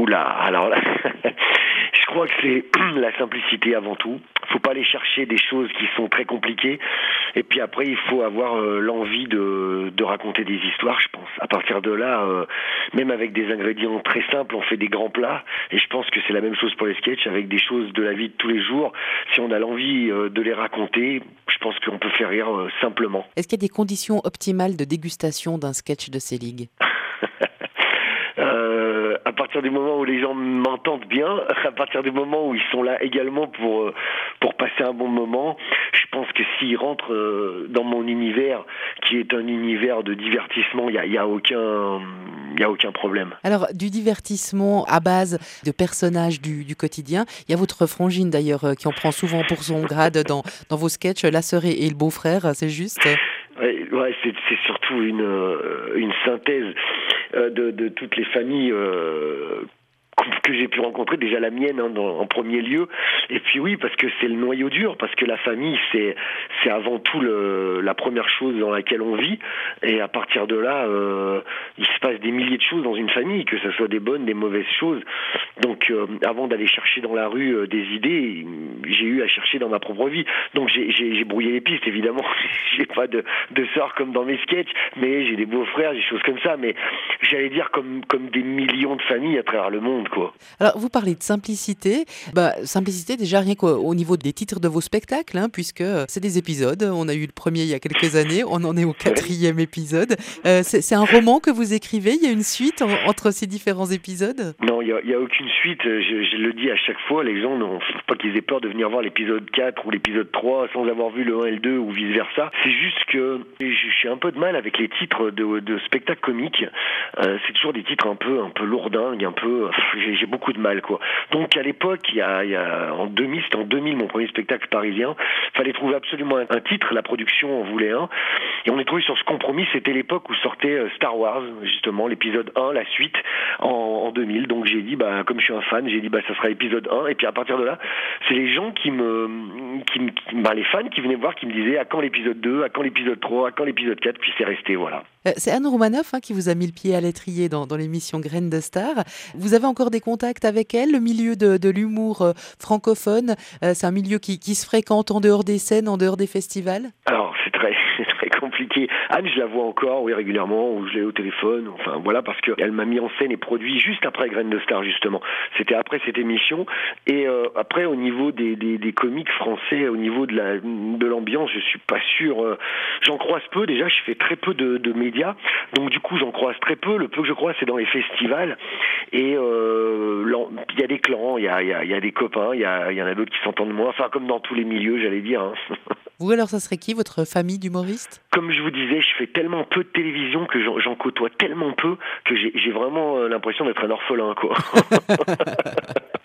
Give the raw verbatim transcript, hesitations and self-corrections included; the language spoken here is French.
Oula, alors là, je crois que c'est la simplicité avant tout. Faut pas aller chercher des choses qui sont très compliquées. Et puis après, il faut avoir euh, l'envie de, de raconter des histoires, je pense. À partir de là, euh, même avec des ingrédients très simples, on fait des grands plats. Et je pense que c'est la même chose pour les sketchs, avec des choses de la vie de tous les jours. Si on a l'envie euh, de les raconter, je pense qu'on peut faire rire euh, simplement. Est-ce qu'il y a des conditions optimales de dégustation d'un sketch de Selig ? Euh, à partir du moment où les gens m'entendent bien, à partir du moment où ils sont là également pour euh, pour passer un bon moment, je pense que s'ils rentrent euh, dans mon univers, qui est un univers de divertissement, il y a, y a aucun il y a aucun problème. Alors, du divertissement à base de personnages du, du quotidien, il y a votre frangine d'ailleurs euh, qui en prend souvent pour son grade dans, dans vos sketchs, la sœur et, et le beau-frère, c'est juste ? Ouais, ouais c'est, c'est surtout une, euh, une synthèse euh, de, de toutes les familles euh, que j'ai pu rencontrer, déjà la mienne hein, dans, en premier lieu, et puis oui, parce que c'est le noyau dur, parce que la famille, c'est, c'est avant tout le, la première chose dans laquelle on vit, et à partir de là, euh, il se passe des milliers de choses dans une famille, que ce soit des bonnes, des mauvaises choses, donc euh, avant d'aller chercher dans la rue euh, des idées, j'ai eu à chercher dans ma propre vie, donc j'ai, j'ai, j'ai brouillé les pistes, évidemment, j'ai pas de, de sort comme dans mes sketchs, mais j'ai des beaux-frères, des choses comme ça, mais j'allais dire comme, comme des millions de familles à travers le monde, quoi. Alors, vous parlez de simplicité. Bah, simplicité, déjà, rien qu'au au niveau des titres de vos spectacles, hein, puisque euh, c'est des épisodes. On a eu le premier il y a quelques années, on en est au quatrième épisode. Euh, c'est, c'est un roman que vous écrivez. Il y a une suite en- entre ces différents épisodes ? Non, il n'y a, y a aucune suite. Je, je le dis à chaque fois, les gens n'ont faut pas qu'ils aient peur de venir voir l'épisode quatre ou l'épisode trois sans avoir vu le un et le deux ou vice-versa. C'est juste que je suis un peu de mal avec les titres de, de spectacles comiques. Euh, c'est toujours des titres un peu, un peu lourdingues, un peu... J'ai, j'ai beaucoup de mal, quoi. Donc à l'époque, il y a, il y a en deux mille, c'était en deux mille mon premier spectacle parisien, fallait trouver absolument un, un titre, la production en voulait un, et on est trouvé sur ce compromis, c'était l'époque où sortait euh, Star Wars, justement, l'épisode un, la suite, en, en deux mille, donc j'ai dit, bah, comme je suis un fan, j'ai dit, bah, ça sera l'épisode un, et puis à partir de là, c'est les gens qui me, qui, me- qui- bah, les fans qui venaient me voir, qui me disaient, à quand l'épisode deux, à quand l'épisode trois, à quand l'épisode quatre, puis c'est resté, voilà. Euh, C'est Anne Romanoff hein, qui vous a mis le pied à l'étrier dans, dans l'émission Graines de Star. Vous avez encore des contacts avec elle, le milieu de, de l'humour euh, francophone, euh, c'est un milieu qui, qui se fréquente en dehors des scènes, en dehors des festivals ? Alors, c'est très, c'est très compliqué. Anne, je la vois encore, oui, régulièrement, ou je l'ai au téléphone, enfin, voilà, parce qu'elle m'a mis en scène et produit juste après Graines de Star, justement. C'était après cette émission. Et euh, après, au niveau des, des, des comiques français, au niveau de, la, de l'ambiance, je suis pas sûr. Euh, j'en croise peu, déjà, je fais très peu de, de médias. Donc, du coup, j'en croise très peu. Le peu que je croise, c'est dans les festivals. Et euh, l'am- il y a des clans, il y a, il y a, il y a des copains, il y, a, il y en a d'autres qui s'entendent moins. Enfin, comme dans tous les milieux, j'allais dire, hein. Vous alors, ça serait qui, votre famille d'humoristes ? Comme je vous disais, je fais tellement peu de télévision que j'en, j'en côtoie tellement peu que j'ai, j'ai vraiment euh, l'impression d'être un orphelin, quoi.